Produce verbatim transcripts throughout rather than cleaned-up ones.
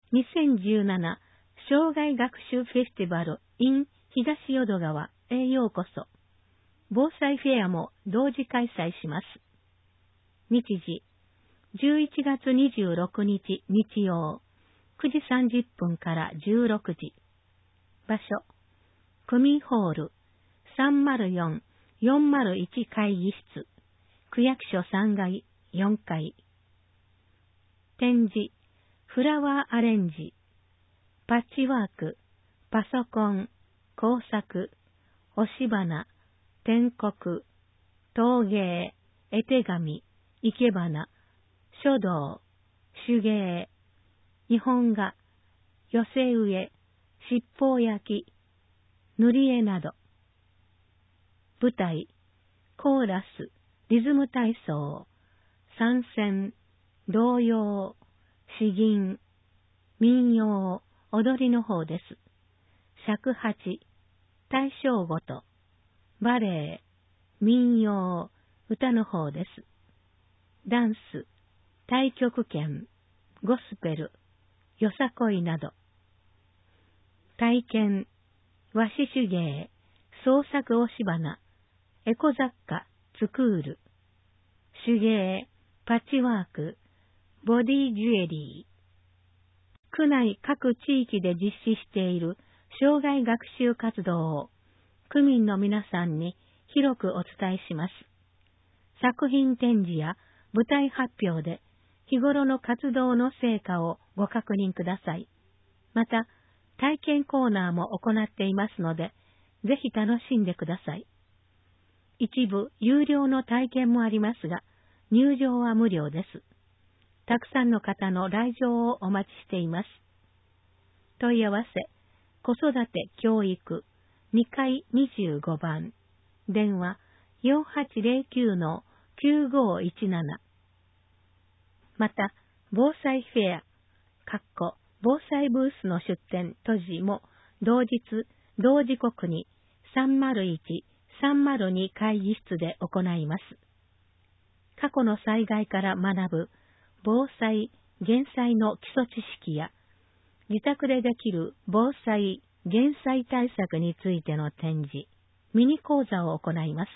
にせんじゅうなな生涯学習フェスティバル in 東淀川へようこそ。防災フェアも同時開催します。日時、じゅういちがつにじゅうろくにち日曜、くじさんじゅっぷんからじゅうろくじ。場所、区民ホール さんまるよん・よんまるいち 会議室、区役所さんがいよんかい。展示、フラワーアレンジ、パッチワーク、パソコン、工作、押し花、篆刻、陶芸、絵手紙、生け花、書道、手芸、日本画、寄せ植え、七宝焼き、塗り絵など。舞台、コーラス、リズム体操、三線、童謡、詩吟、民謡、踊りの方です。尺八、大正ごと、バレエ、民謡、歌の方です。ダンス、太極拳、ゴスペル、よさこいなど。体験、和紙手芸、創作押し花、エコ雑貨、スクール、手芸、パッチワーク、ボディジュエリー。区内各地域で実施している生涯学習活動を区民の皆さんに広くお伝えします。作品展示や舞台発表で日頃の活動の成果をご確認ください。また、体験コーナーも行っていますので、ぜひ楽しんでください。一部有料の体験もありますが、入場は無料です。たくさんの方の来場をお待ちしています。問い合わせ、子育て教育にかいにじゅうごばん、電話 よんはちゼロきゅうのきゅうごいちなな。また、防災フェア、かっこ防災ブースの出展閉じも同日、同時刻にさんまるいち・さんまるに会議室で行います。過去の災害から学ぶ防災・減災の基礎知識や、自宅でできる防災・減災対策についての展示、ミニ講座を行います。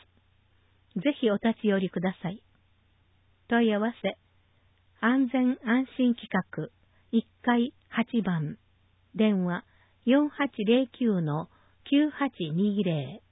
ぜひお立ち寄りください。問い合わせ、安全安心企画いっかいはちばん、電話 よんはちゼロきゅうのきゅうはちにゼロ。